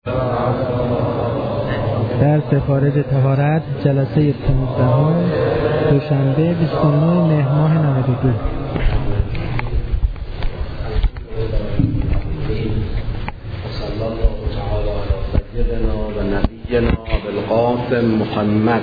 درس خارج طهارت جلسه 15 دوشنبه 29 مهر ماه 92. صلی الله تعالی علی سیدنا و نبینا بالقاسم محمد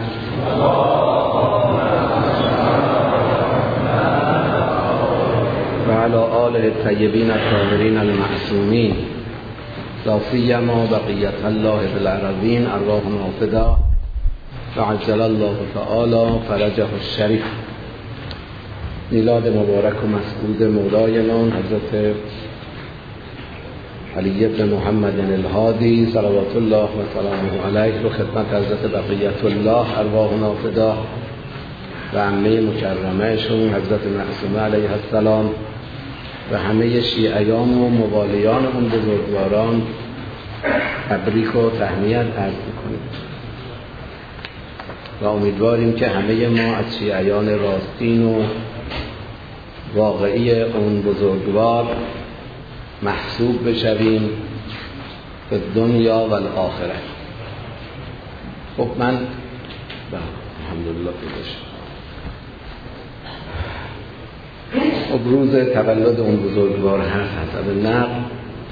و علی آله الطیبین الطاهرین المعصومین لا سیما بقیت الله بالارضین ارواحنا فدا و عجل الله تعالی فرجه الشریف. میلاد مبارک و مسعود مولایمان حضرت علی ابن محمد الهادی صلوات الله و سلامه علیه و خدمت حضرت بقیت الله ارواحنا فدا و عمه مکرمه شون حضرت معصومه علیه السلام و همه شیعیان و موالیان اون بزرگواران تبریک و تهنیت عرض می‌کنیم و امیدواریم که همه ما از شیعیان راستین و واقعی اون بزرگوار محسوب بشویم به دنیا و الاخره. خب من الحمدلله خب روز تولد اون بزرگوار هست حسب نقل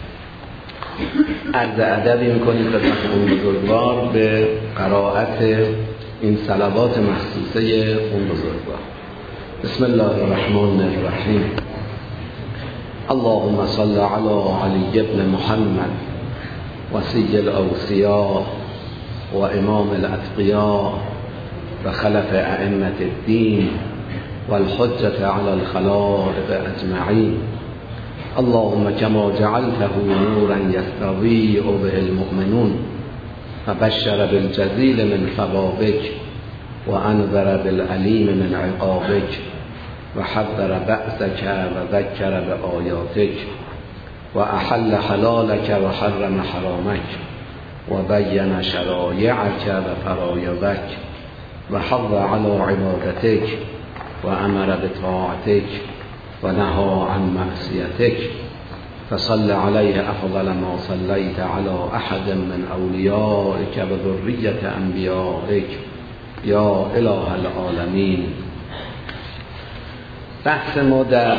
عرض ادبی میکنیم خدمت اون بزرگوار به قرائت این صلوات مخصوصه اون بزرگوار. بسم الله الرحمن الرحیم. اللهم صل علی علی ابن محمد وصی الاوصیاء و امام الاتقیاء و خلف ائمة الدین والحجة على الخلائق اجمعین. اللهم كما جعلته نورا يستضيء به المؤمنون فبشر بالجزيل من ثوابك وأنذر بالأليم من عقابك وحذر بأسك وذكر بآياتك وأحل حلالك وحرم حرامك وبين شرائعك وفرائضك وحض على عبادتك وأمر بطاعتك ونهى عن معصيتك فصل عليه أفضل ما صليت على أحد من أوليائك وذرية أنبيائك یا اله العالمین. بحث ما در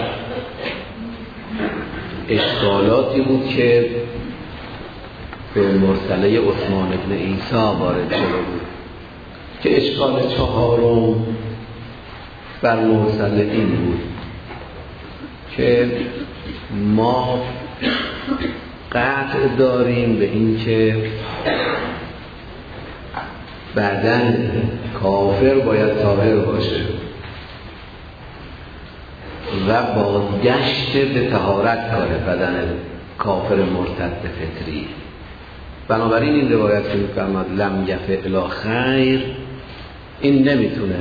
اشکالاتی بود که به مرسله عثمان بن عیسی وارد شده بود که اشکال چهارم بر مرسله این بود که ما قطع داریم به این که بدن کافر باید طاهر باشه و بازگشت به طهارت کاره بدن کافر مرتد فطری. بنابراین این روایت که می‌فرماد لم یفعل الا خیر، این نمیتونه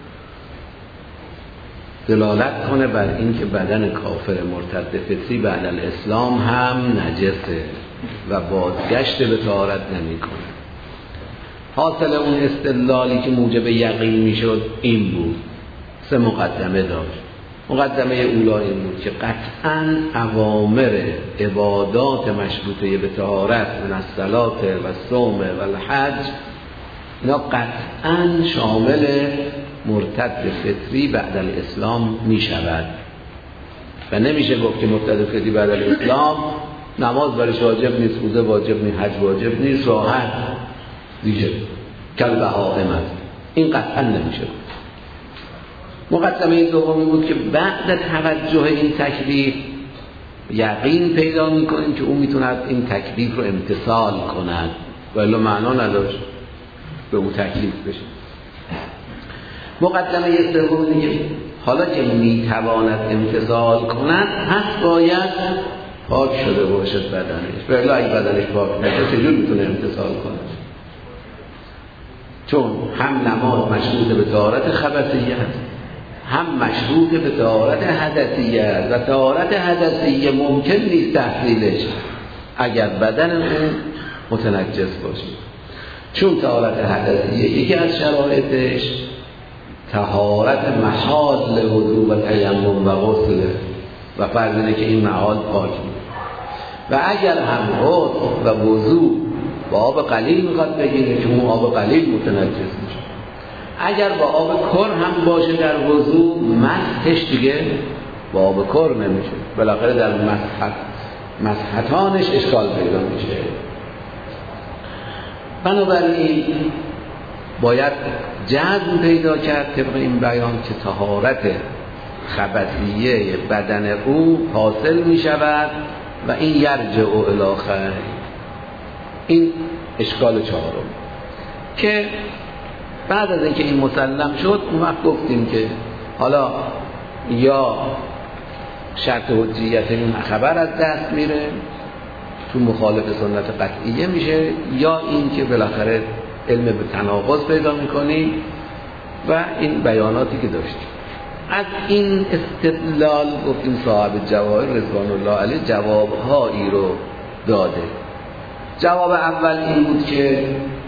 دلالت کنه بر این که بدن کافر مرتد فطری بعد الاسلام هم نجسه و بازگشت به طهارت نمیکنه. حاصل اون استدلالی که موجب یقین میشد این بود. سه مقدمه داشت. مقدمه اولا این بود که قطعاً اوامر عبادات مشروطه به طهارت من الصلاة و الصوم و الحج اینا قطعاً شامل مرتد فطری بعد الاسلام می شود و نمیشه گفت که مرتد فطری بعد الاسلام نماز برش واجب نیست، روزه واجب نیست، حج واجب نیست، راحت دیگه کل بهائم است. این قطعا نمیشه گفت. مقدمه دومی بود که بعد توجه این تکلیف یقین پیدا میکنیم که اون میتوند این تکلیف رو امتثال کند و الا معنا نداشت به اون تکلیف بشه. مقدمه سوم دیگه حالا که میتواند امتثال کند پس باید پاک شده باشد بدنش. ولی اگه بدنش پاک نشه چجور میتونه امتثال کنه؟ چون هم نماز مشروط به طهارت خبثیه است، هم مشروط به طهارت حدثیه است و طهارت حدثیه ممکن نیست تحصیلش اگر بدن اون متنجس باشه. چون طهارت حدثیه یکی از شرایطش طهارت محال وضو و تیمم و غسل و فرض اینه که این محال پاک و اگر هم غسل و وضو با آب قلیل میخواد بگیره که اون آب قلیل متنجس میشه. اگر با آب کر هم باشه در وضو، مسحش دیگه با آب کر نمیشه، بالاخره در مسحتانش اشکال پیدا میشه. بنابراین باید جزم پیدا کرد طبق این بیان که طهارت خبثیه بدن او حاصل می شود و این یرجع الی خیر. این اشکال چهارم که بعد از اینکه این مسلم شد اون وقت گفتیم که حالا یا شرط حجیت این خبر از دست میره، تو مخالف سنت قطعیه میشه، یا این که بالاخره علم به تناقض پیدا میکنی و این بیاناتی که داشتیم. از این استدلال گفتیم صاحب جواهر رضوان الله علیه جوابهایی رو داده. جواب اول این بود که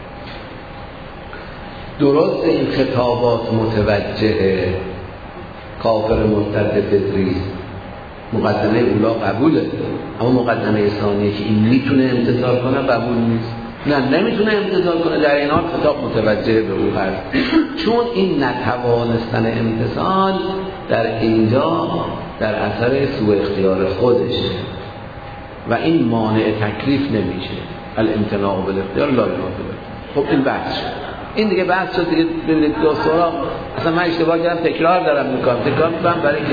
درست این خطابات متوجه کافر مرتد فطری، مقدمه اولا قبوله، اما مقدمه ثانیه که این میتونه امتثال کنه قبول نیست. نه نمیتونه امتثال کنه، در این حال خطاب متوجه به او هست، چون این نتوانستن امتثال در اینجا در اثر سوء اختیار خودشه و این مانع تکلیف نمیشه. الامتناع بالاختیار لا ينافی. خب این بحث شد، این دیگه بحث شد دیگه. ببینید دو سورا اصلا من اشتباه کردم، تکرار دارم میکنم برای اینکه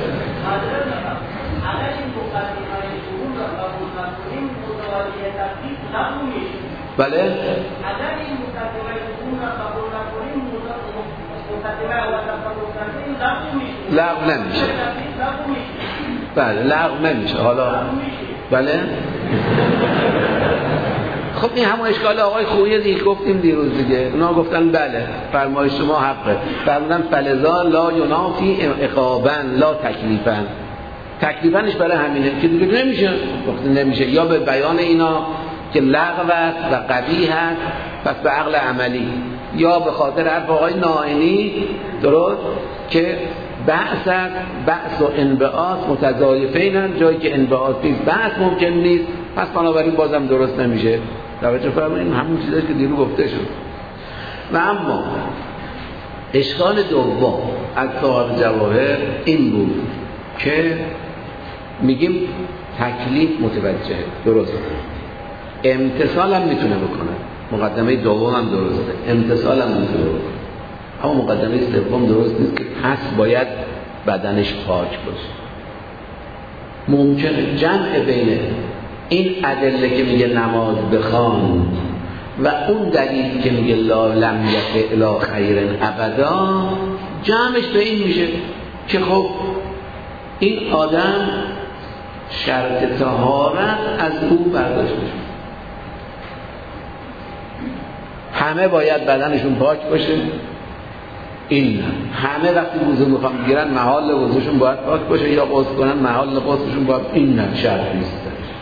بله اگر این مقدمه اون را قبول نکنیم مقدمه اول را قبول نکنیم لغو نمیشه. بله لغو نمیشه. حالا بله خب این همون اشکال آقای خویی دیگه گفتیم دیروز دیگه، اونا گفتن بله فرمایش شما حقه، فرمودن فلذا لا ینافی عقابا لا تکلیفا. تکلیفنش برای همینه که دیگه نمیشه. وقتی نمیشه یا به بیان اینا که لغو است و قبیح است پس به عقل عملی، یا به خاطر حرف آقای نائینی درست که بحث است، بحث و انبعاث متضایفینن، جایی که انبعاث نیست بحث ممکن نیست، پس بنابراین بازم درست نمیشه. توجه فرمایید همون چیزایی که دیرو گفته شد. و اما اشکال دوم از صاحب جواهر این بود که میگیم تکلیف متوجه درست، امتثال هم میتونه بکنه، مقدمه دوم هم درسته، امتثال هم میتونه بکنه، اما مقدمه سوم درست نیست که پس باید بدنش پاک باشه. ممکنه جمع بین این ادله که میگه نماز بخوان و اون دلیل که میگه لا لم یقع الی خیر ابدا، جمعش به این میشه که خب این آدم شرط طهارت از او برداشته شد، همه باید بدنشون پاک باشه، این همه وقتی وضو میخوام بگیرن محال وضوشون باید پاک باشه یا غسل کنن محال غسلشون باید، این نه شرط نیست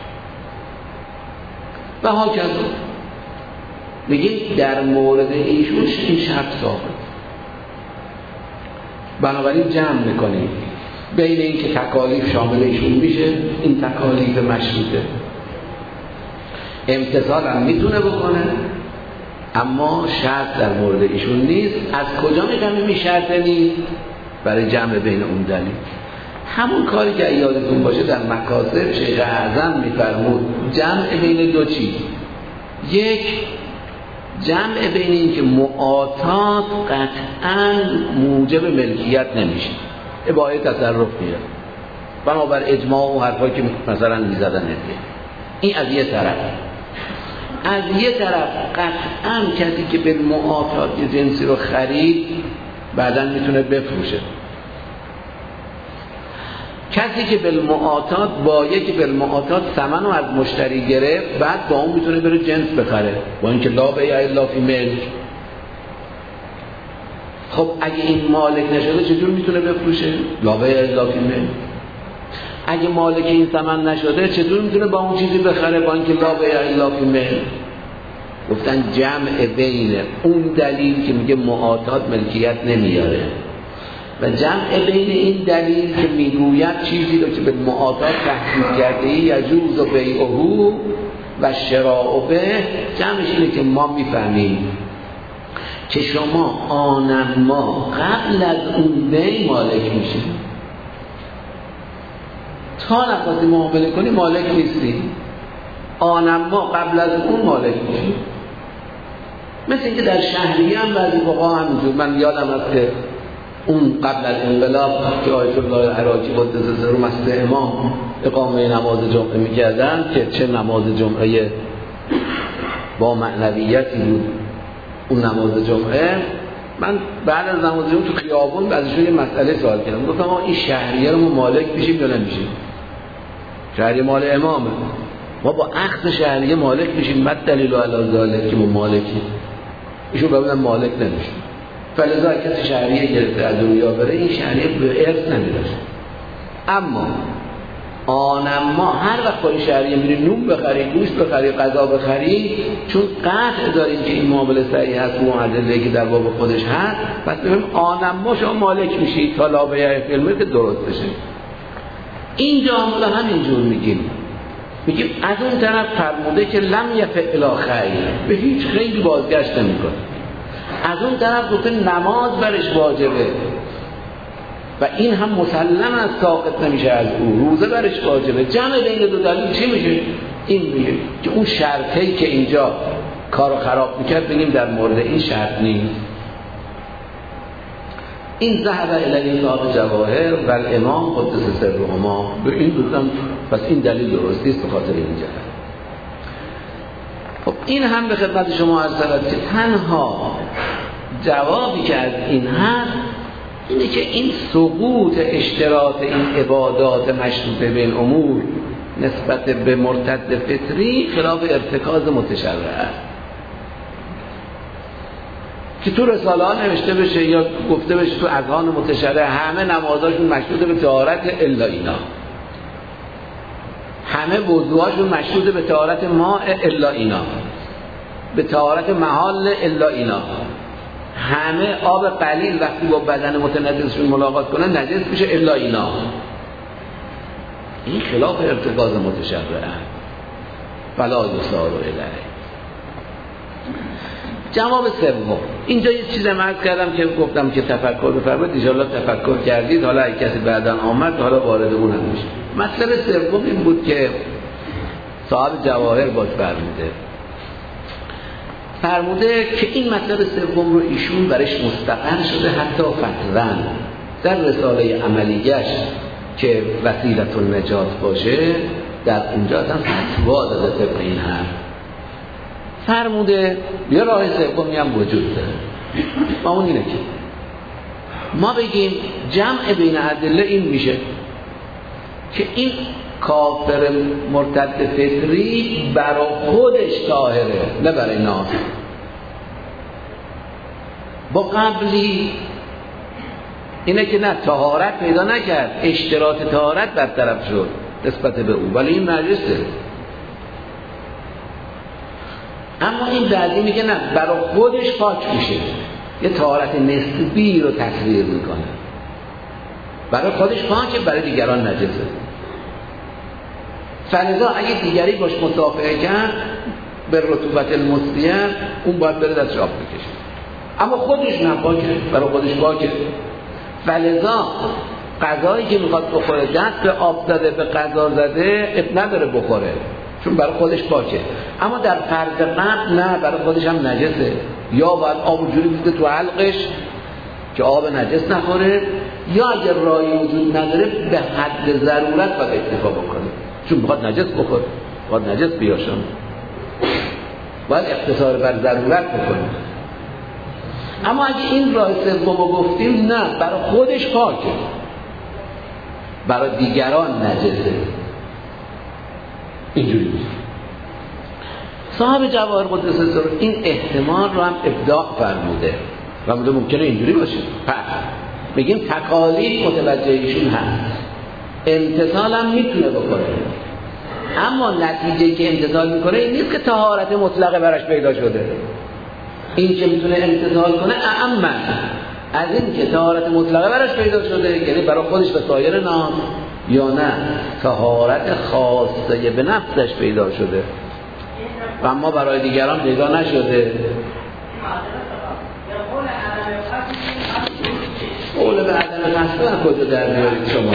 و ها کذا. میگیم در مورد ایشون این شرط ثابت، بنابراین جمع میکنیم بین این که تکالیف شامل ایشون میشه، این تکالیف مشروطه، امتثال هم میتونه بکنه اما شرط در مورد ایشون نیست. از کجا میفهمیم این شرط نیست؟ برای جمع بین اون دلیل. همون کاری که یادتون باشه در مکاسب شیخ اعظم میفرمود جمع بین دو چیز، یک جمع بین این که معاطات قطعاً موجب ملکیت نمیشه، اباحه تصرف میاد بنابر اجماع و حرفایی که مثلا میزدن این از یه طرف. از یه طرف قطعاً کسی که به معاطات یه جنسی رو خرید بعداً میتونه بفروشه، کسی که بالمعاطات با یکی بالمعاطات ثمن رو از مشتری گرفت بعد با اون میتونه بره جنس بخره، با اینکه لا بیع الا فی ملک. خب اگه این مالک نشده چجور میتونه بفروشه؟ لا بیع الا فی ملک. اگه مالک این ثمن نشده چطور میتونه با اون چیزی بخره با اینکه لا بیع الا فی ملک؟ گفتن جمع بین اون دلیل که میگه معاطات ملکیت نمیاره و جمع بین این دلیل که میگوید چیزی رو که به معاطات تحقیق کرده یجوز و بیعه و شراء به جمعش اینه که ما میفهمیم که شما آنما قبل از اون بی مالک میشید. تا نخواستی معامله کنی مالک نیستی، آنما قبل از اون مالک میشید. مثل اینکه در شهریه هم بعضی موقع همینجور. من یادم هست که اون قبل از انقلاب که آیت الله عراقی قدس سره مسجد امام اقامه نماز جمعه میکردن که چه نماز جمعه با معنویتی بود اون نماز جمعه. من بعد از نماز جمعه تو خیابون بعضیشون یه مسئله سوال کردم، گفتم ما این شهریه رو ما مالک میشیم یا نمیشیم؟ شهریه مال امامه، ما با عقد شهریه مالک میشیم. مد دلیل علی ذالک که ما مالکی، ایشون بودن مالک نمیشیم. فلذا کسی شهریه گرفته از دنیا بره این شهریه به ارث نمیرسه. اما آنما هر وقت با این شهریه میری نون بخری، گوشت بخری، غذا بخری، چون قطع داریم که این معامله صحیح هست و معادله که در باب خودش هست، پس ببینیم آنما شما مالک میشید تا لا بیع فیلمه که درست بشه. اینجا هم همینجور میگیم از اون طرف فرموده که لم یفعل خیر، به هیچ خیلی بازگشت نمیکنه. از اون طرف گفته نماز برش واجبه و این هم مسلم از ساقط نمیشه از او، روزه برش واجبه. جمع بین دو دلیل چی میشه؟ این میگه که اون شرطی که اینجا کارو خراب میکرد بگیم در مورد این شرط نیست. این ذهب الیه صاحب جواهر و الامام قدس سرهما به این گفتم پس این دلیل درستی است به خاطر این جهت. خب این هم به خدمت شما عرض شود که تنها جوابی که از این هست اینه که این سقوط اشتراط این عبادات مشروطه بین امور نسبت به مرتد فطری خلاف ارتکاز متشرع است که تو رساله ها نوشته بشه یا گفته بشه تو اذهان متشرع همه نمازاشون مشروطه به طهارت الا اینا، همه وضوهاشون مشروطه به طهارت ماء الا اینا، به طهارت محال الا اینا، همه آب قلیل وقتی با بدن متنجسشون ملاقات کنن نجس میشه الا اینا. این خلاف ارتکاز متشرع فلا یسار الیه. جواب سوم اینجا یه چیز عرض کردم که گفتم که تفکر بفرمایید، ان شاءالله تفکر کردید، حالا اگه کسی بعداً آمد حالا وارد اون نمیشه. مسئله سوم این بود که صاحب جواهر باز فرموده که این مطلب سوم رو ایشون برش مستقر شده حتی فتواً در رساله عملیش که وسیلة النجات باشه در اونجا هم فتوا داده طبق این حرف. فرموده یه راه سومی هم وجود داره و اون اینه که ما بگیم جمع بین ادله این میشه که این کافر مرتد فطری برای خودش طاهره نه برای ناس. با قبلی اینه که نه طهارت پیدا نکرد، اشتراط طهارت برطرف شد نسبت به او ولی این نجسه. اما این بعدی میگه نه برای خودش پاک میشه، یه طهارت نسبی رو تقریر میکنه، برای خودش پاکه برای دیگران نجسه. فلذا اگه دیگری باش مصافحه کرد به رطوبت المسیه اون باید بره دستش آب بکشه، اما خودش نپاکه برای خودش پاکه. فلذا غذایی که میخواد بخوره دست به آب زده به غذا زده اب نداره بخوره چون برای خودش پاکه. اما در فرض قبل نه، برای خودش هم نجسه، یا باید آب جوری بده تو حلقش که آب نجس نخوره، یا اگر راهی وجود نداره به حد ضرورت باید اکتفا بکنه چون میخواد نجس بخوره، باید نجس بیاشونه، باید اقتصار بر ضرورت بکنه. اما اگه این راه سومو گفتیم نه برای خودش پاکه برای دیگران نجسه، اینجوری میشه. صاحب جواهر قدس سره این احتمال رو هم ابداع فرموده ممکنه اینجوری باشه. پس میگیم تکالیف متوجه ایشون هست، امتثال هم میتونه بکنه، اما نتیجه که امتثال میکنه این نیست که طهارت مطلقه براش پیدا شده. این که میتونه امتثال کنه اعم از این که طهارت مطلقه براش پیدا شده، یعنی برای خودش به سایر نام، یا نه طهارت خاصه به نفسش پیدا شده. و اما برای دیگران پیدا نشده. قول به عدم قصد از کجا در میارید شما؟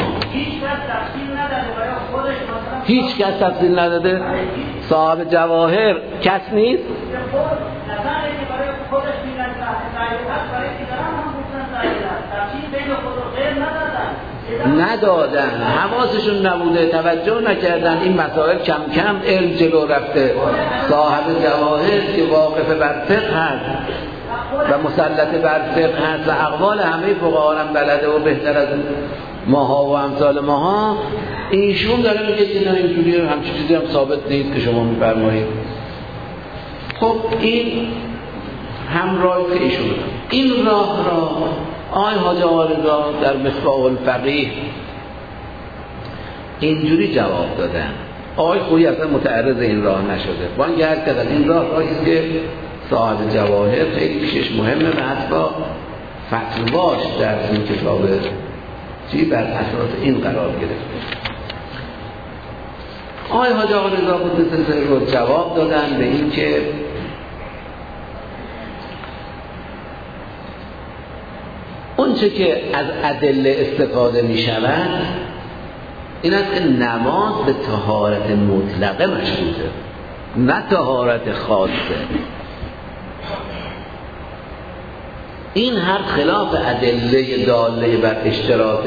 هیچ کس تفصیل نداده؟ صاحب جواهر کس نیست؟ ندادن، حواسشون نبوده، توجه نکردن، این مسائل کم کم علم جلو رفته. صاحب جواهر که واقف بر فقه هست و مسلط بر فقه هست و اقوال همه فقها هم بلده و بهتر از ماها و امثال ماها، ایشون داره میگه که نه اینجوری همچین چیزی هم ثابت نیست که شما میفرمایید. خب این هم راه که ایشون این راه را آقای حاج آرزا در مصباح الفقیه اینجوری جواب دادن. آقای خویی اصلا متعرض این راه نشده، وانگه هر کدن این راه راهیست که صاحب جواهر خیلی پیشش مهمه و حتی فتواش در این کتاب چی بر اساس این قرار گرفته. آقای حاج آرزا قدس سره رو جواب دادن به این که اونچه که از ادله استفاده می شود این است که نماز به طهارت مطلقه مشروطه، نه طهارت خاصه. این هر خلاف ادله داله بر اشتراط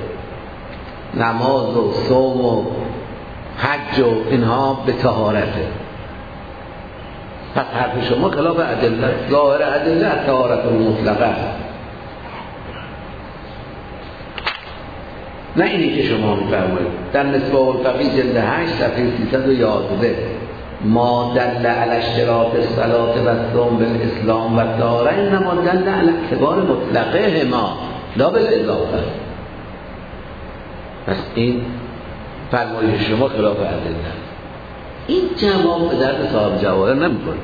نماز و صوم و حج و اینها به طهارته. پس حرف شما خلاف ادله، ظاهر ادله از طهارت مطلقه، نه اینی که شما می‌فرمایید. در مصباح الفقیه جلد 8 صفحه 311 ما دل علی اشتراط الصلاة و الصوم بالاسلام و الطهارة انما دل علی اعتبار مطلقه ما لا بالاضافه. پس این فرمایش شما خلاف ادله. این جواب به درد صاحب جواهر نمی‌خوره.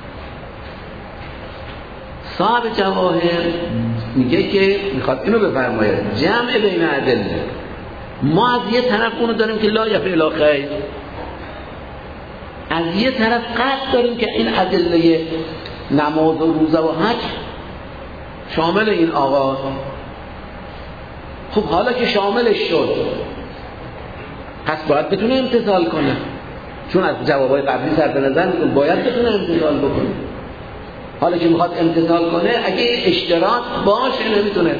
صاحب جواهر میگه که میخواد اینو بفرماید جمع بین ادله. ما از یه طرف اونو داریم که لا یفعل خیر، از یه طرف قطع داریم که این ادله نماز و روزه و حج شامل این آقا. خب حالا که شاملش شد پس باید بتونه امتثال کنه، چون از جوابای قبلی صرف نظر میکنه باید بتونه امتثال بکنه. حالا که میخواد امتثال کنه اگه اشتراط باشه نمیتونه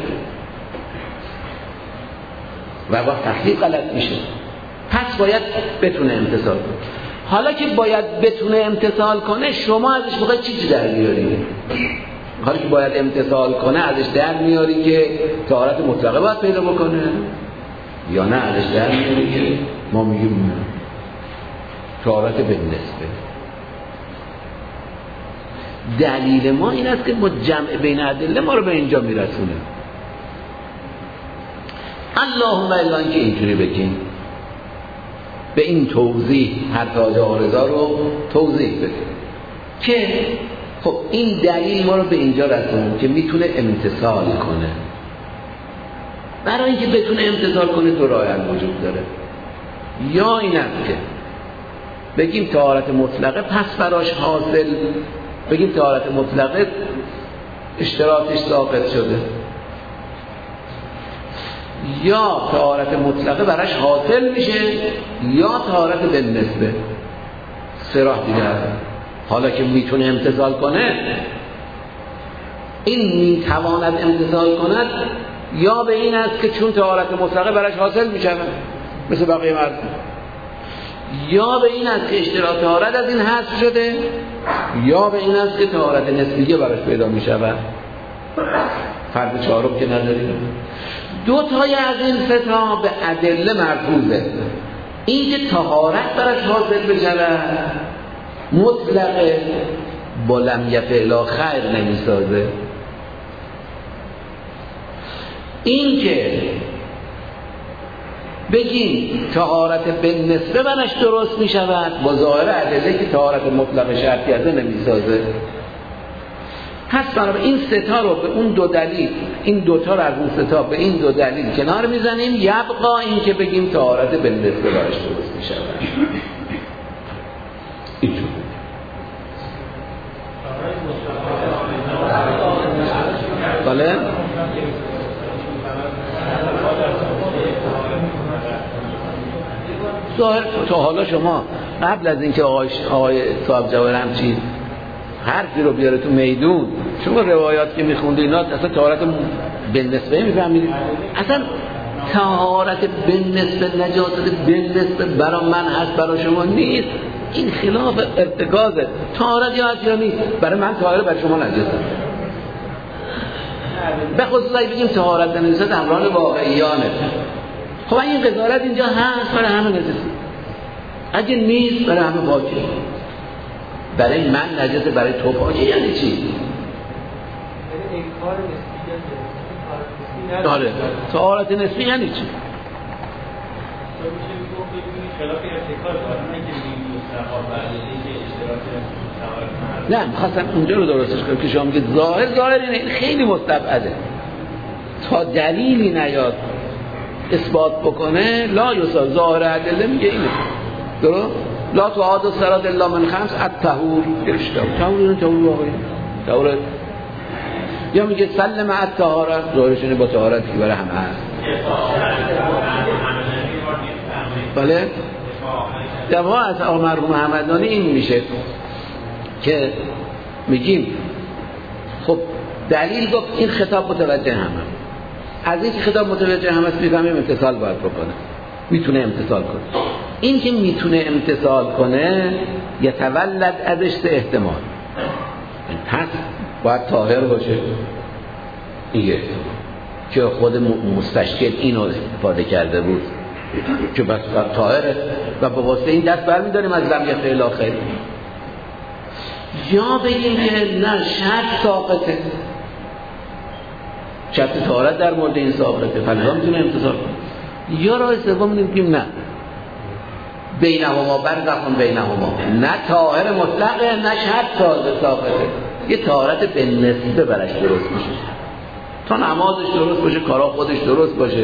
و با تخلیق غلط میشه، پس باید بتونه امتثال کنه. حالا که باید بتونه امتثال کنه شما ازش میخواد چیزی در میاری؟ حالا که باید امتثال کنه ازش در میاری که طهارت مطلقه باید پیدا بکنه، یا نه ازش در میاری که ما میگیم طهارت بالنسبه. دلیل ما این است که ما جمع بین ادله ما رو به اینجا میرسونه. اللهم الا اینکه اینجوری بگیم به این توضیح هر تاج آرزا رو توضیح بده که خب این دلیل ما رو به اینجا رسونه که میتونه امتثال کنه. برای اینکه بتونه امتثال کنه دو راه وجود داره. یا این است که بگیم طهارت مطلقه پس براش حاصل، بگیم طهارت مطلقه اشتراطش ساقط شده، یا طهارت مطلقه براش حاصل میشه یا طهارت بالنسبه. سه راه دیگه هست. حالا که میتونه امتثال کنه، این میتواند امتثال کند، یا به این است که چون طهارت مطلقه براش حاصل میشه مثل بقیه مردم، یا به این است که اشتراط طهارت از این حذف شده، یا به این است که طهارت نسبیه براش پیدا میشود. فرد چهارم که نداریم. دو تای از این سه تا به ادله مرفوضه. این که طهارت براش حاصل بشود مطلقه با لم یفعل خیر نمیسازه. این که بگیم طهارت بالنسبه براش درست میشود با ظاهر ادله که طهارت مطلق شرطی ازه نمیسازه. پس برای این سه تا رو به اون دو دلیل، این دو تا رو از اون سه تا به این دو دلیل کنار میزنیم، یبقا این که بگیم طهارت بالنسبه براش درست میشود. اینجور بله؟ ظاهر تا حالا شما قبل از اینکه آقای صاحب جواهر همچین حرفی رو بیاره تو میدون، شما روایات که میخوندی اینا اصلا طهارت به نسبه میفهمید؟ اصلا طهارت به نسبه، نجاست به نسبه برای من هست برای شما نیست. این خلاف ارتکازه. طهارت یا هست یا نیست، برای من طهاره برای شما نجاست. به خصوص اگه بگیم طهارت نجاست امران واقعیانه، خب این قضاوت اینجا هست برای همه نجاست، اگه نیست برای همه پاکه. برای من نجاست، برای تو پاکه. یعنی چی؟ داره طهارت نسبی یعنی چی؟ نه می‌خواستم اونجا رو درستش کنم که شما میگید ظاهر اینه، خیلی مستبعده. تا دلیلی نیاد اثبات بکنه لا یسار ظاهر ادله میگه اینه. درست؟ لا تعاد الصلاة الا من خمس الطهور. طهور واقعی طهور. یا میگه سلم الطهارت، ظاهرش اینه با طهارت که برای همه هست. بله؟ دوا از آقا مرحوم حمدانی این میشه که میگیم خب دلیل گفت این خطاب متوجه همه، از این که خطاب متوجه همه است میفهمیم امتثال باید بکنه، میتونه امتثال کنه. این که میتونه امتثال کنه یتولد ازش احتمال، پس باید طاهر باشه. ایه که خود مستشکل اینو استفاده کرده بود که بس طاهره و با واسطه این دست برمی‌داریم از لم یفعل خیر. یا بگیم که نه شرط ساقطه، شرط طهارت در مورد این ساقطه، فلزا میتونه امتثال کنه. یا راه سوم میگیم نه بینهما برزخون بینهما، نه طاهر مطلقه نه شرط ساقطه، یه طهارت به نسبه برش درست میشه، تا نمازش درست باشه، کارا خودش درست باشه،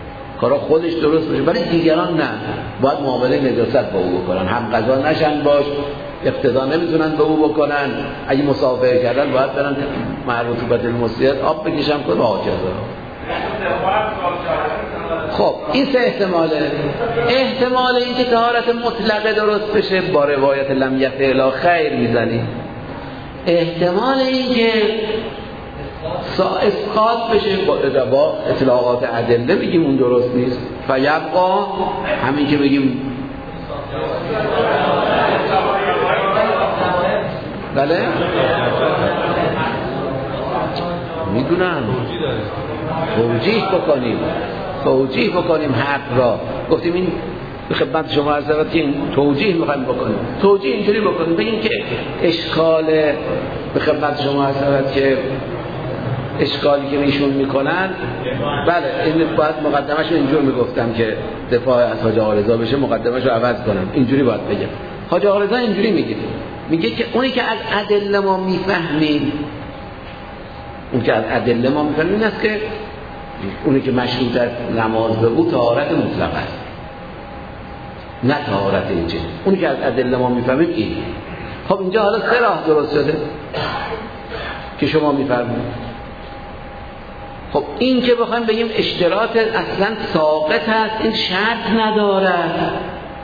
برای دیگران نه، باید معامله نجاست با او بکنن، هم قضا نشن باش، اقتدا نمیتونن به او بکنن، اگه مسافر کردن باید برن معروفیت المسیحیت آب بکشن کنه و آجازه. خب این سه احتمال این که طهارت مطلقه درست بشه با روایت لم یفعل خیر میزنی، احتمال این که اسقاط بشه با اطلاقات ادله میگیم اون درست نیست، فیبقا همین که بگیم بله میدونم توجیه بکنیم حق را. گفتیم این به خدمت شما عرض شود که این توجیه میخوایم بکنیم، توجیه اینجوری بکنیم بگیم که اشکال به خدمت شما عرض شود که اشکالی که ایشون میکنن، بله این باید مقدمه‌شو اینجور میگفتم که دفاع از حاج آقا رضا بشه، مقدمه‌شو عوض کنم، اینجوری باید بگم. حاج آقا رضا اینجوری میگه که اونی که از ادله ما میفهمیم، این است که اونی که مشروط است نماز به او طهارت مطلق است، نه طهارت اینجا. اونی که از ادله ما میفهمیم این. خب اینجا حالا سه راه درست شده که شما میفرمایید. خب این که بخوایم بگیم اشتراط اصلا ساقط هست، این شرط ندارد،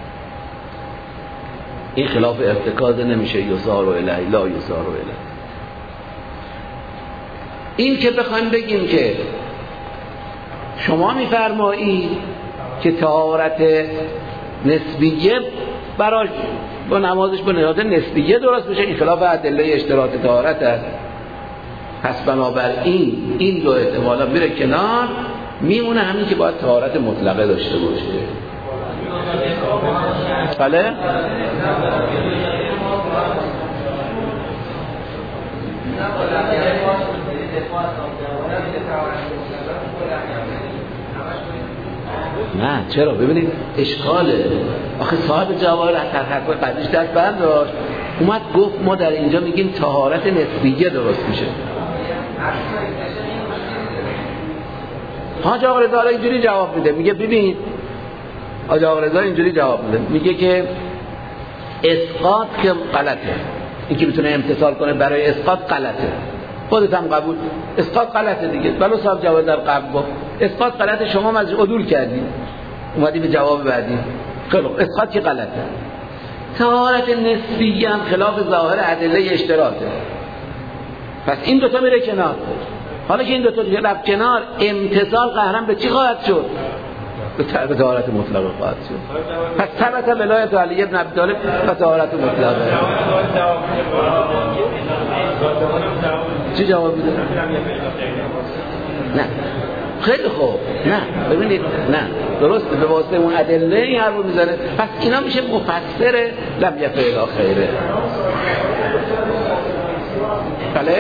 این خلاف ارتکاز نمیشه، یسار و الی لا یسار و الی. این که بخوایم بگیم که شما میفرمایید که طهارت نسبیه برای با نمازش با نهاد نسبیه درست بشه، این خلاف ادله اشتراط طهارت است. پس بنابراین این دو احتمالا میره کنار، میمونه همین که باید طهارت مطلقه داشته باشه. بله؟ نه چرا؟ ببینید اشکاله. آخه صاحب جواهر در حرف قدیش دست بند داشت، اومد گفت ما در اینجا میگیم طهارت نسبیه درست میشه. حاج آقا رضا اینجوری جواب میده، میگه ببین حاج آقا رضا اینجوری جواب میده، میگه که اسقاط که غلطه، این که میتونه امتثال کنه برای اسقاط غلطه. خودت هم قبول اسقاط غلطه دیگه. ولو صاحب جواب در قبل با اسقاط غلطه، شما هم ازش عدول کردی اومدی به جواب بعدی. خیلی اسقاط که غلطه. طهارت نسبی هم خلاف ظاهر ادله اشتراطه. پس این دوتا میره کنار. حالا که این دوتا رفت کنار، امتثال قهرن به چی خواهد شد؟ به طهارت مطلقه خواهد شد. پس ثبت ولایت علی بن ابی طالب و طهارت مطلقه. چی جواب میده؟ نه خیلی خوب. نه ببینید، نه درسته، به واسطه اون ادله این حرفو میزنه. پس اینا میشه مفسر لم یفعل خیره. بله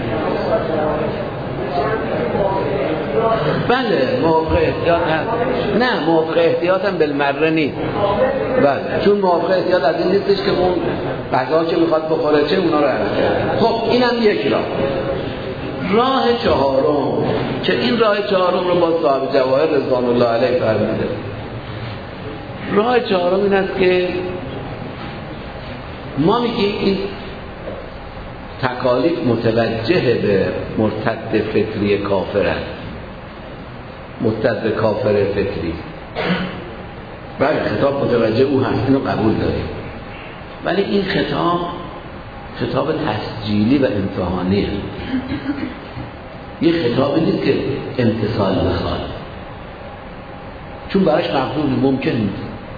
بله موافق احتیاط هست. نه موافق احتیاط هم بالمره نیست. بله چون موافق احتیاط از این نیستش که اون غذا که میخواد بخوره چه اونا رو عرض کرد. خب اینم یک راه چهارم که این راه چهارم رو با صاحب جواهر رضوان الله علیه فرموده. راه چهارم این است که ما میگیم این تکالیف متوجه به مرتد فطری کافر است، مرتد کافر فطری. بله خطاب متوجه او هست، اینو قبول داریم، ولی این خطاب تسجیلی و امتحانیه. یه خطابی نیست که امتثال بخواد، چون براش مقبول ممکن نیست.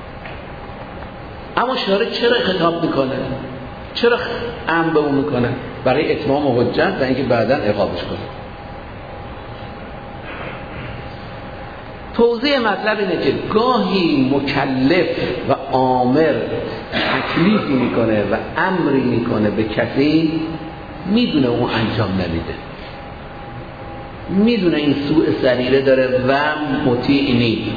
اما شارع چرا خطاب میکنه؟ چرا امر به اون میکنه؟ برای اتمام حجت و اینکه بعداً عقابش کنه. توضیح مطلب اینه که گاهی مکلف و آمر تکلیفی میکنه و امری میکنه به کسی، میدونه اون انجام نمیده، میدونه این سوء سریره داره و مطیع نیست.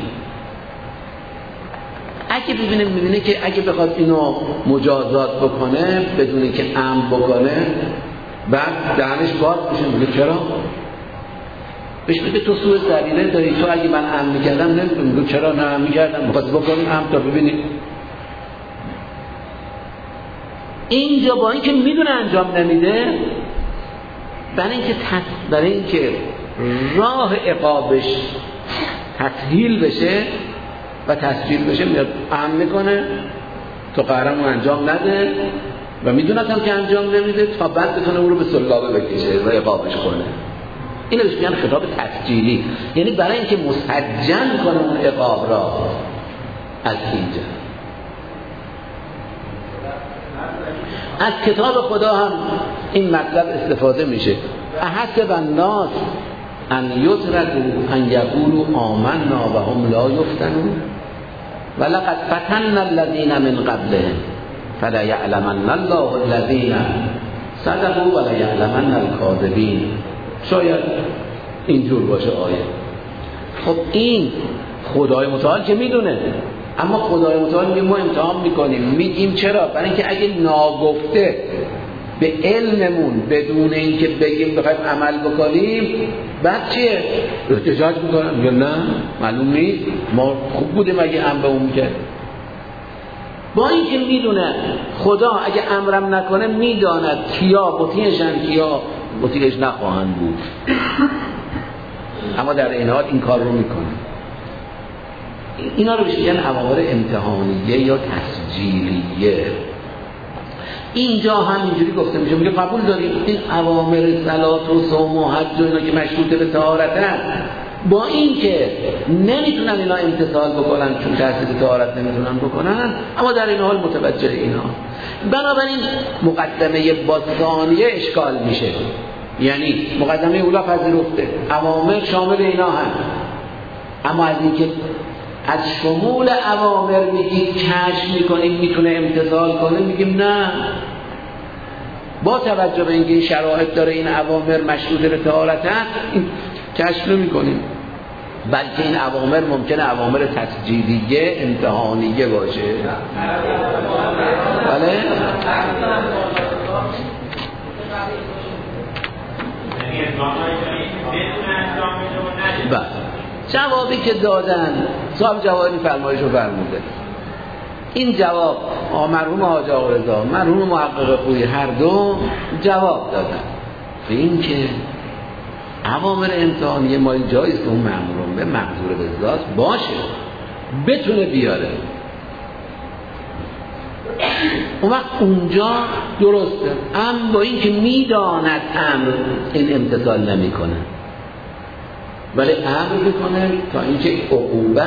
اگه میبینه که اگه بخواد اینو مجازات بکنه بدون اینکه امر بکنه، بعد دهنش باز میشه، میگه چرا؟ بهش میگه تو سوء سریره داری، تو اگه من امر میکردم نمیکنم. میگه چرا نه امر میکردم، میخواد بکنیم امر تا ببینید. اینجا با اینکه میدونه انجام نمیده، برای اینکه راه عقابش تسهیل بشه و تسجیل بشه، میاد امر میکنه تو قهرمو انجام نده و میدونه که انجام نمیده تا بعد بتونه اون رو به سلابه بکشه و عقابش کنه. اینو بهش میگن خطاب تسجیلی، یعنی برای اینکه مسجل کنه اون عقاب را. از اینجا از کتاب خدا هم این مطلب استفاده میشه. احسب الناس ان یترکوا ان یقولوا آمنا و هم لا یفتنون ولقد فتنا الذین من قبلهم فلا یعلمن الله الذین صدقوا ولا یعلمن الکاذبین. شاید اینجور باشه آیه. خب این خدای متعال که میدونه، اما خدای متعال میگه ما امتحان میکنیم. میگیم چرا؟ برای اینکه اگه ناگفته به علممون بدون اینکه بگیم بخوایم عمل بکنیم، بعد چیه؟ احتجاج میکنن، یا نه معلوم نیست، ما خوب بودیم اگه امر به اون میکرد. با اینکه میدونه خدا اگه امرم نکنه میداند کیا مطیعشن کیا مطیعش نخواهند بود، اما در این حال این کار رو میکنه. اینا رو بهش میگن اوامر امتحانیه یا تسجیلیه. اینجا هم اینجوری گفته میشه، میگه قبول داریم این اوامر صلات و صوم و حج و اینا که مشروطه به طهارتن، با این که نمیتونن اینا امتثال بکنن چون تحصیل طهارت نمیتونن بکنن، اما در این حال متوجه اینا. بنابراین مقدمه با ثانیه اشکال میشه، یعنی مقدمه اولا پذیرفته اوامر شامل اینا هم، اما از اینکه از شمول اوامر میگید کشف میکنیم میتونه امتثال کنه، میگیم نه، با توجه به اینکه این شرایط داره این اوامر مشروطه به طهارت هست این کشف نمیکنیم، بلکه این اوامر ممکنه اوامر تسجیلیه امتحانیه باشه. بله بله جوابی که دادن صاحب جوابی فرمایش رو فرموده، این جواب مرحوم حاج آقا رضا، مرحوم محقق خویی هر دو جواب دادن به این که اوامر امتحانیه ما جاییست که اون مأمورون به مقدور به ذات باشه بتونه بیاره، اون وقت اونجا درسته. اما با این که میداند امر این امتثال نمی کنه ولی امر میکنه تا اینکه عقوبت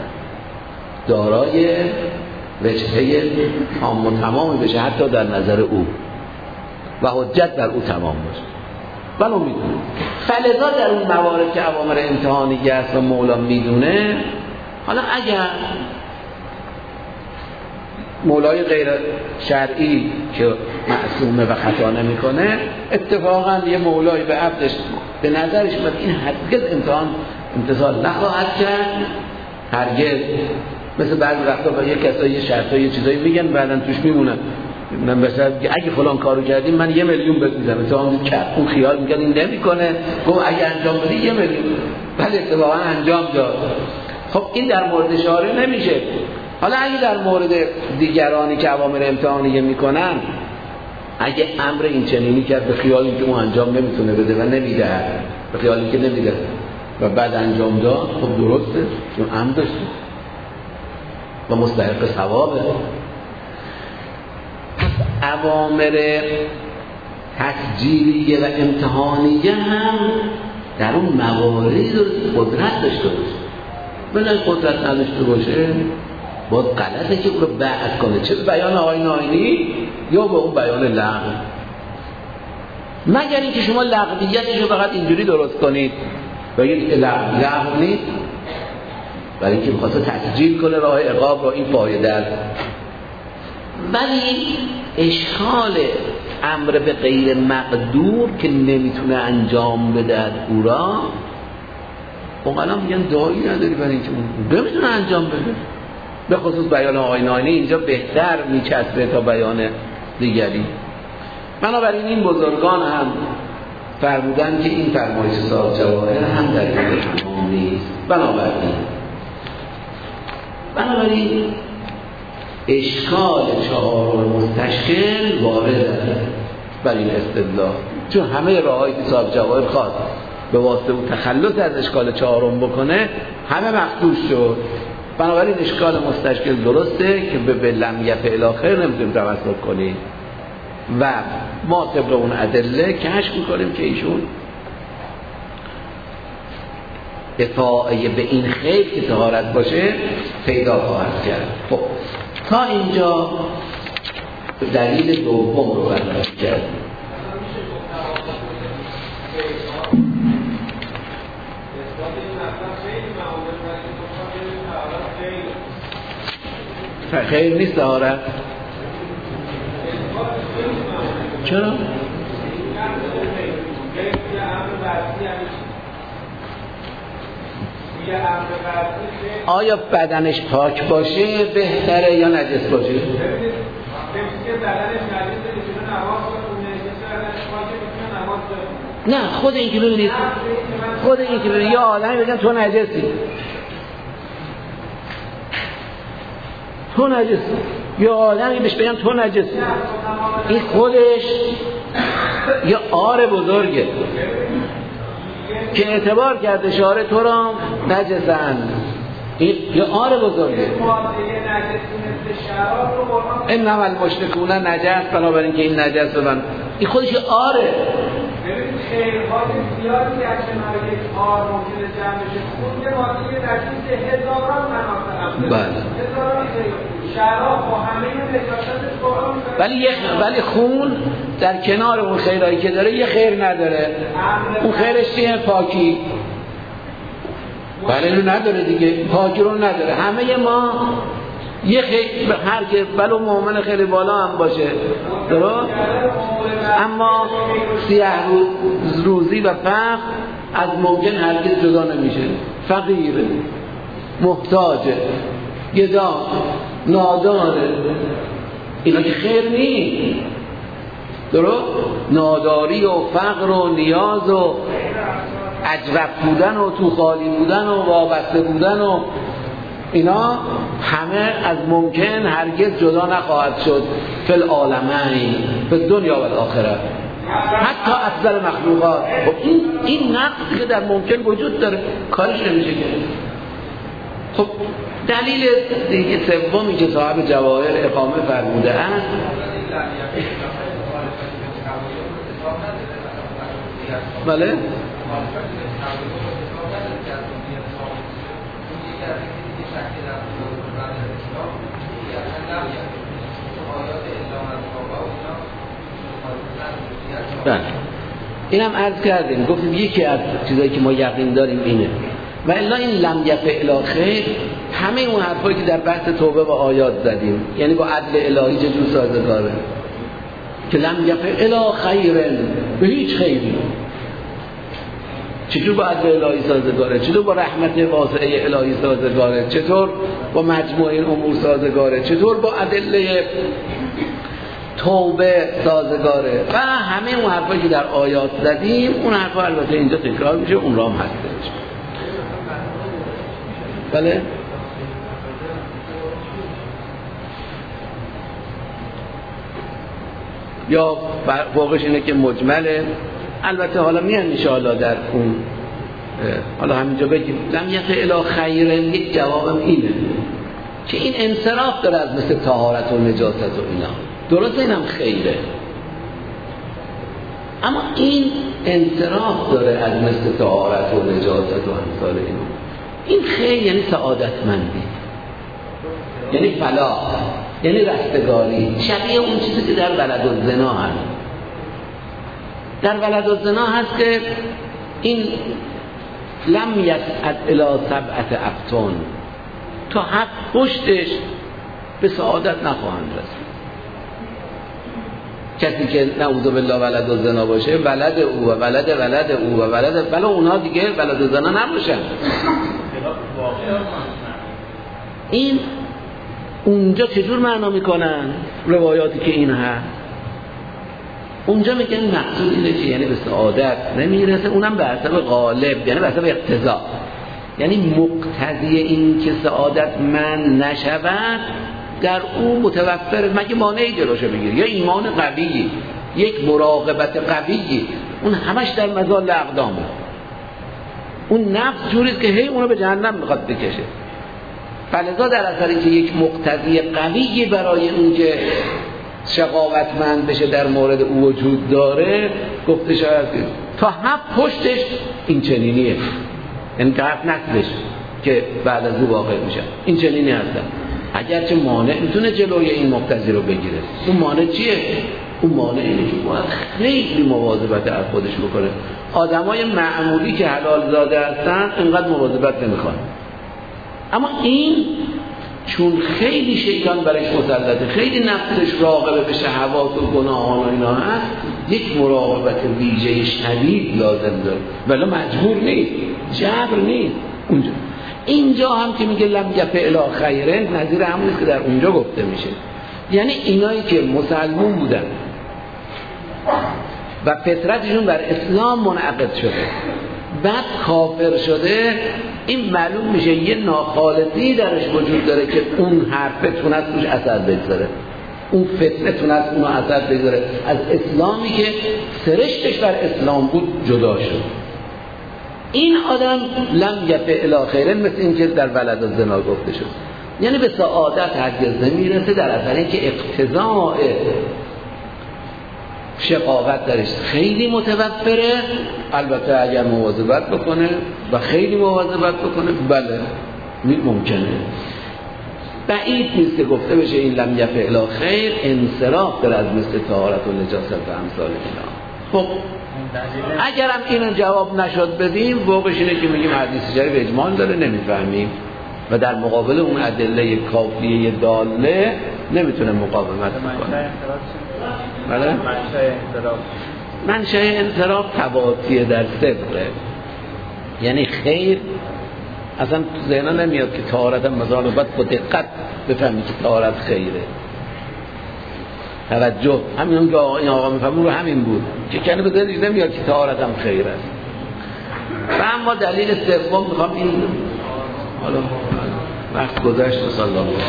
دارای وجهه تام و تمامی بشه حتی در نظر او و حجت بر او تمام باشه، ولی اون میدونه. فلذا در اون موارد که اوامر امتحانیه است و مولا میدونه، حالا اگر مولای غیر شرعی که معصومه و خطا نمیکنه، اتفاقا یه مولای به عبدش به نظرش میاد این هرگز امتثال نخواهد کرد، هرگز، مثل بعضی وقتا با یه کسایی یه شرطایی یه چیزایی میگن بعداً توش میمونن، من مثلا اگه فلان کارو کردیم من 1 میلیون بهت میدم، اتفاقا اون خیال میگه این نمیکنه، گفت اگه انجام بدی 1 میلیون، ولی اتفاقا انجام داد. خب این در مورد شارع نمیشه. حالا اگه در مورد دیگرانی که اوامر امتحانیه میکنن، اگه امر این چنینی کرد به خیالی که اون انجام نمیتونه بده و نمیده، به خیالی که نمیده و بعد انجام داد، خب درسته، چون امر داشته و مستحق ثوابه. اوامر تسجیلیه و امتحانیه هم در اون مواردی قدرت داشته باشه. بلای قدرت نداشته باشه باید غلطه که اون رو بعد کنه، چه به بیان آیین آینی یا به اون بیان لغو، مگر اینکه شما لغویتش رو فقط اینجوری درست کنید بگید لغو نیست، برای اینکه می‌خواسته تسجیل کنه راه عقاب را این فایده است. ولی اشکال امر به غیر مقدور که نمیتونه انجام بده او را، اقلا میگن دایی نداری برای اینکه نمیتونه انجام بده، به خصوص بیان آینانی اینجا بهتر میچسبه تا بیان دیگری. بنابراین این بزرگان هم فرمودن که این فرمایش صاحب جواهر هم در این تمام نیست. بنابراین اشکال 4 مستشکل وارد است بر این استدلال، چون همه راهایی که صاحب جواهر خواست به واسطه اون تخلص از اشکال 4 بکنه همه مخدوش شد. بنابراین اشکال مستشکل درسته که به لم یفعل آخر نمیتونیم توسل کنیم و ما طبق اون ادله کشف میکنیم که ایشون افاعه به این خیر که طهارت باشه پیدا خواهد کرد. خب تا اینجا دلیل دوم رو بررسی کردیم. خیر نیست طهارت؟ چرا؟ آیا بدنش پاک باشه بهتره یا نجس باشه؟ نه، خود این که ببینید یا آدمی بگن تو نجسی، تو نجسی، یا آدمی بهش بگن تو نجسی، این خودش یه آر بزرگه که اعتبار کرده شارع تو را نجسن، این یه آر بزرگه. انما المشرکون نجس، بنابراین که این نجس من این خودش یه آره. خیرهای زیادی از کنار یک آر ممکنه جمع بشه، خون یه ماده نجس هزاران مناطق، هزاران شراب با همه نجاستش، ولی خون در کنار اون خیرهایی که داره یه خیر نداره. اون خیرش چیه؟ پاکی. ولی اینو نداره دیگه، پاکی رو نداره. همه ما یه خیر، هر که ولو مؤمن خیلی بالا هم باشه درست، اما سیاه روزی و فقر از ممکن هرگز جدا نمیشه. فقیره، محتاجه، گدا، ناداره، اینا که خیر نیست درست. ناداری و فقر و نیاز و عجرف بودن و تو خالی بودن و وابسته بودن و اینا همه از ممکن هرگز جدا نخواهد شد فی العالمین فی الدنیا و الاخره، حتی افضل مخلوقات. خب این نقصی که در ممکن وجود داره کارش نمیشه که. خب دلیل دیگه سومی که صاحب جواهر اقامه فرموده است بله اینم عرض کردیم، گفتیم یکی از چیزایی که ما یقین داریم اینه. و الا این لم یفعل خیر، همه اون حرفایی که در بحث توبه و آیات زدیم، یعنی با عدل الهی چجور سازگاره که لم یفعل خیر، به هیچ خیری چطور با عدل الهی سازگاره، چطور با رحمت واسعه الهی سازگاره، چطور با مجموع این امور سازگاره، چطور با ادله توبه سازگاره و همه اون حرفایی که در آیات زدیم. اون حرفا البته اینجا تکرار میشه، اون رام هستش. بله یا فوقش اینه که مجمله. البته حالا میان ان شاء الله در اون حالا همینجا بگیم لم یفعل خیر، یک جوابم اینه که این انصراف داره از مثل طهارت و نجاست و اینا. درست اینم خیره، اما این انصراف داره از مثل طهارت و نجاست و امثال اینا. این خیر یعنی سعادتمندی، یعنی فلاح، یعنی رستگاری، شبیه اون چیزی که در ولدالزنا هست. در ولدالزنا هست که این لم یسعد الی سبعة ابطن، تا حق پشتش به سعادت نخواهند رسید. کسی که نعوذ بالله ولدالزنا باشه، ولد او و ولد او و ولد، بله اونها دیگه ولدالزنا نباشن. این اونجا چجور معنا میکنن روایاتی که این هست؟ اونجا میگن مقصود اینه که یعنی به سعادت نمیرسه، اونم به حسب غالب، یعنی به حسب اقتضا، یعنی مقتضی این که سعادت من نشود در او متوفر، مگه مانعی جلوشو بگیره، یا ایمان قوی، یک مراقبت قوی، اون همش در مزال اقدامه. اون نفس جوریست که هی اونو به جهنم میخواد بکشه. فلذا در اثر که یک مقتضی قوی برای اون که شقاوتمند بشه در مورد او وجود داره، گفته شاید تا هفت پشتش این چنینیه، یعنی تا هفت نسلش که بعد از او واقع میشه این چنینی هستن. اگرچه مانع میتونه جلوی این مقتضی رو بگیره. اون مانع چیه؟ اون مانع اینه که باید خیلی مواظبت از خودش بکنه. آدمای معمولی که حلال زاده هستن اینقدر مواظبت نمیخوان، اما این چون خیلی شیطان برش مسلطه، خیلی نفسش راغبه به شهوات و گناهان و اینا هست، یک مراقبت ویژه شدید لازم داره، ولی مجبور نیست، جبر نیست. اینجا هم که میگه لم یفعل خیره، نظیر همونیست که در اونجا گفته میشه. یعنی اینایی که مسلمون بودن و فطرتشون بر اسلام منعقد شده، بعد کافر شده، این معلوم میشه یه ناخالصی درش وجود داره که اون حرفه تونست توش اثر بگذاره، اون فتنه تونست اونو اثر بگذاره، از اسلامی که سرشتش بر اسلام بود جدا شد. این آدم لم یفعل خیرا، مثل این که در ولدالزنا گفته شد، یعنی به سعادت هرگز نمیرسه، در اثر اینکه اقتضاء شقاوت درش خیلی متوفره. البته اگر مواظبت بکنه و خیلی مواظبت بکنه بله ممکنه. بعید نیست که گفته بشه این لم یفعل خیر انصراف داره از مثل طهارت و نجاست و امثال اینا. خب اگرم اینو جواب نشد بدیم، فوقش اینه که میگیم حدیث شریف اجمال داره نمیفهمیم و در مقابل اون ادله کافیه داله نمیتونه مقاومت کنه. بله؟ منشأ انصراف تباطیه در صدره، یعنی خیر اصلا تو ذهنا نمیاد که طهارت هم مثلا باید با دقت بفهمی که طهارت خیره. توجه همین که این آقا میفهمون رو همین بود که کنه به ذهنش نمیاد که طهارت هم خیر است. و اما دلیل سوم میخوام این حالا وقت گذشت. صلی الله علیه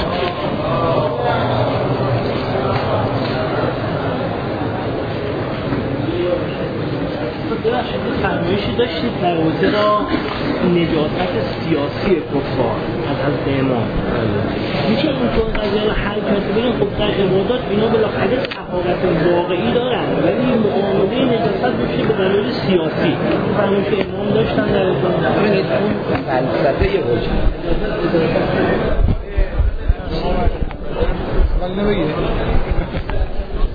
فرمایشی داشتید در رابطه با نجاست سیاسی کفار از حضرت امام. میشه اینطور قضیه رو حل کرد بگیم خب در عبادات اینا بالاخره طهارت واقعی دارن ولی معامله نجاست میشه به دلیل سیاسی. فرمایش امام داشتن در ببینید اون فلسفه حجت ولی نبگید